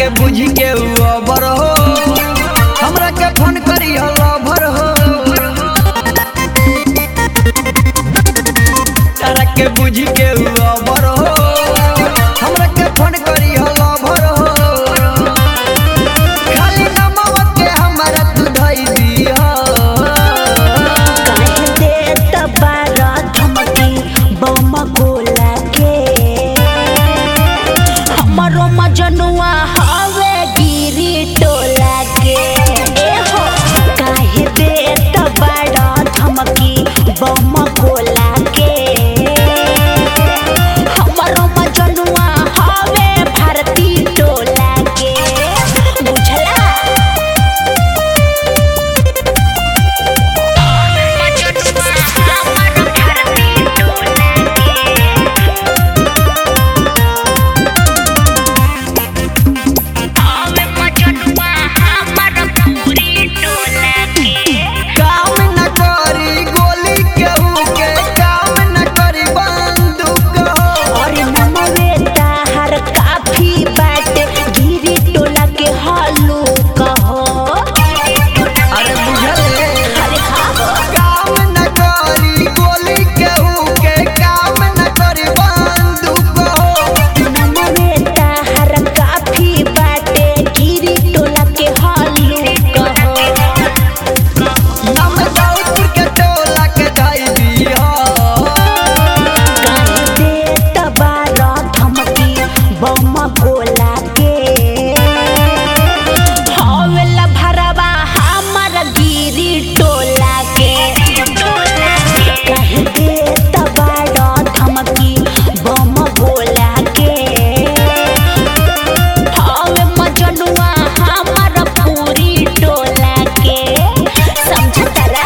के बुझी के अबर हो हमरा के फोन करी लवर हो तारा के बुझी के अबर हो हमरा के फोन करी लवर हो खाली नमवा के हमरा तू धई दिया काहे दे तबारा धमकी बम गोला के हमरो मजनुआ हवे गिरी टोला के हो काहे दे तबारा धमकी बम गोला के हमरो मजनुआ हवे भारती टोला के बुझला काम न करी गोली केहू के काम न करी बंदूक हो और नमवे ताहर काफी बाटे गिरी टोला के हालू कहो अरे बुझले अरे खाबो काम न करी गोली केहू के काम न करी बंदूक हो नमवे ताहर काफी बाटे गिरी टोला के हालू कहो नम दौलपुर के टोला के धई दिया काहे दे तबारा धमकी बम गोला के हवेला भरवा हमर गिरी टोला के काहे दे तबारा धमकी बम गोला के हवे मजनुआ हमर पूरी टोला के समझतरा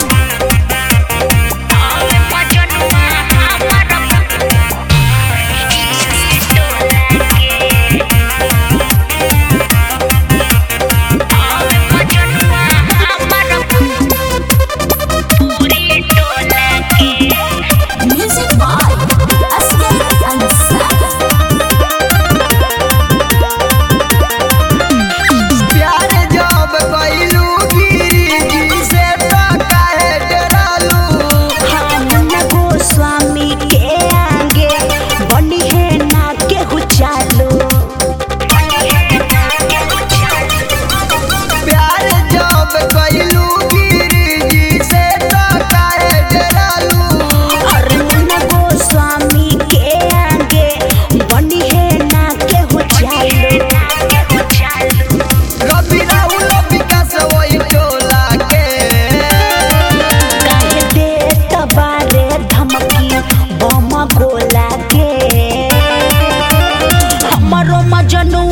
Music by Asghar Ansari. प्यार जब कइलू गिरी जी से तो काहे डरालू मुन्ना गोस्वामी के आगे बनी है ना केहू चालू प्यार जब कइलू गिरी जी से तो काहे डरालू और मुन्ना गोस्वामी के आगे बनी है ना केहू चालू रवि राहुल विकास वही टोला के काहे दे तबारे धमकी बम गोला के हमरो मजनू